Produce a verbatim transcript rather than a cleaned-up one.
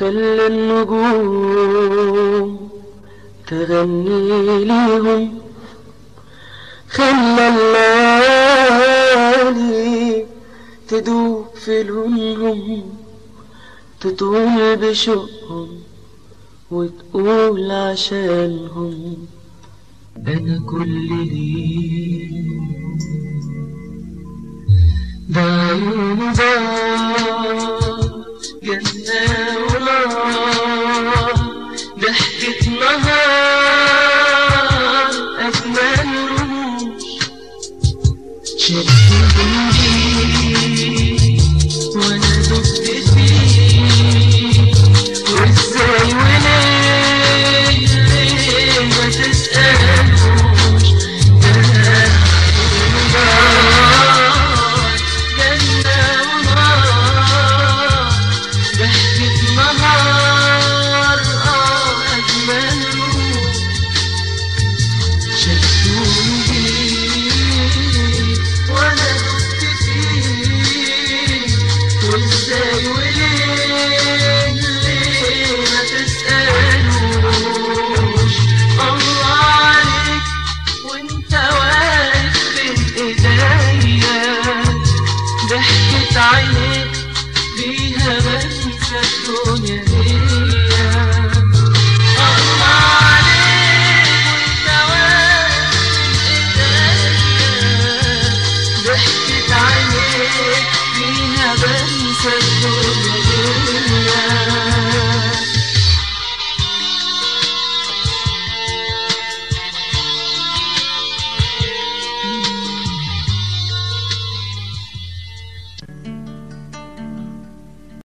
خلى النجوم تغني ليهم، خلى الليالي تدوب في لونهم، تطول بشوقهم وتقول عشانهم أنا كل ليل. ده عيون ضاع جنة ونار، ضحكة نهار أجمل رموش، شدوني وأنا دبت فيه، وإزاي وليه ليه ما تسألوش. ده عيون ضاع جنة ونار، ضحكة نهار آه أجمل رموش، شدوني وأنا دبت فيه، وإزاي وليه ليه ما تسألوش. الله عليك وانت واقف بين ايديا، ضحكة عينيك بيها بنسى الدنيا ديا. الله عليك وانت واقف بين ايديا، ضحكة عينيك بيها بنسى الدنيا ديا.